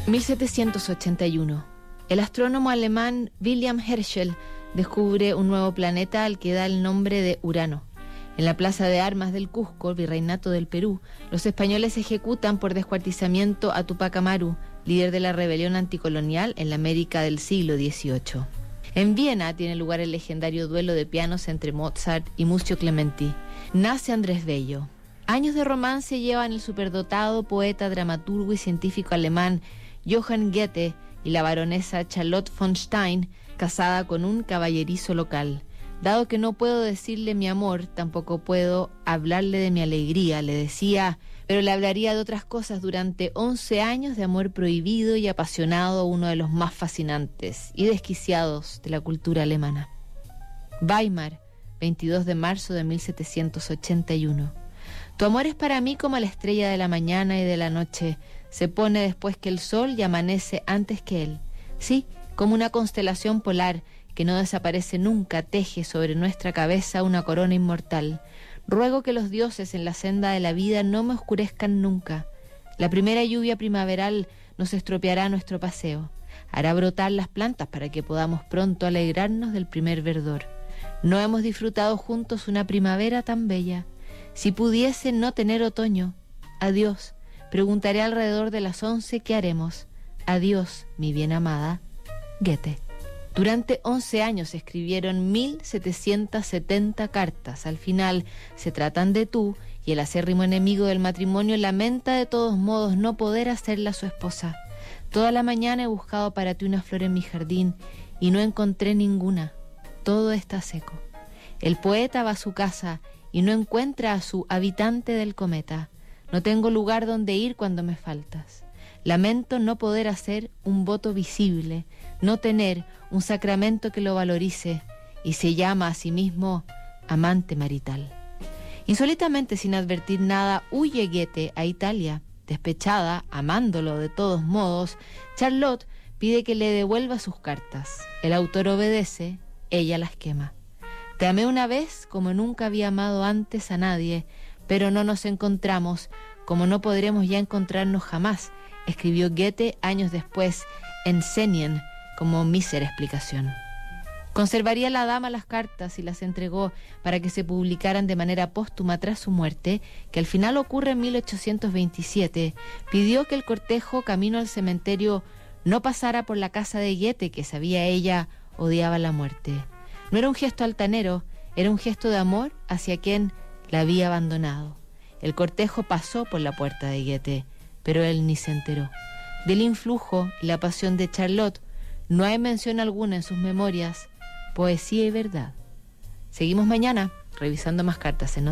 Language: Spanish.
1781. El astrónomo alemán William Herschel descubre un nuevo planeta al que da el nombre de Urano. En la Plaza de Armas del Cusco, Virreinato del Perú, los españoles ejecutan por descuartizamiento a Tupac Amaru, líder de la rebelión anticolonial en la América del siglo XVIII. En Viena tiene lugar el legendario duelo de pianos entre Mozart y Muzio Clementi. Nace Andrés Bello. Años de romance llevan el superdotado poeta, dramaturgo y científico alemán Johann Goethe y la baronesa Charlotte von Stein, casada con un caballerizo local. Dado que no puedo decirle mi amor, tampoco puedo hablarle de mi alegría, le decía, pero le hablaría de otras cosas durante 11 años de amor prohibido y apasionado, uno de los más fascinantes y desquiciados de la cultura alemana. Weimar, 22 de marzo de 1781. Tu amor es para mí como la estrella de la mañana y de la noche, se pone después que el sol y amanece antes que él. Sí, como una constelación polar que no desaparece nunca, teje sobre nuestra cabeza una corona inmortal. Ruego que los dioses en la senda de la vida no me oscurezcan nunca. La primera lluvia primaveral nos estropeará nuestro paseo. Hará brotar las plantas para que podamos pronto alegrarnos del primer verdor. No hemos disfrutado juntos una primavera tan bella. Si pudiese no tener otoño, adiós. Preguntaré alrededor de las 11 qué haremos. Adiós, mi bien amada, Goethe. Durante 11 años escribieron 1770 cartas. Al final se tratan de tú y el acérrimo enemigo del matrimonio lamenta de todos modos no poder hacerla su esposa. Toda la mañana he buscado para ti una flor en mi jardín y no encontré ninguna. Todo está seco. El poeta va a su casa y no encuentra a su habitante del cometa. No tengo lugar donde ir cuando me faltas. Lamento no poder hacer un voto visible, no tener un sacramento que lo valorice, y se llama a sí mismo amante marital. Insólitamente, sin advertir nada, huye Goethe a Italia. Despechada, amándolo de todos modos, Charlotte pide que le devuelva sus cartas. El autor obedece, ella las quema. Te amé una vez como nunca había amado antes a nadie, pero no nos encontramos como no podremos ya encontrarnos jamás, escribió Goethe años después en Senien como mísera explicación. Conservaría la dama las cartas y las entregó para que se publicaran de manera póstuma tras su muerte, que al final ocurre en 1827. Pidió que el cortejo camino al cementerio no pasara por la casa de Goethe, que sabía ella odiaba la muerte. No era un gesto altanero, era un gesto de amor hacia quien la había abandonado. El cortejo pasó por la puerta de Goethe, pero él ni se enteró. Del influjo y la pasión de Charlotte no hay mención alguna en sus memorias, poesía y verdad. Seguimos mañana revisando más cartas en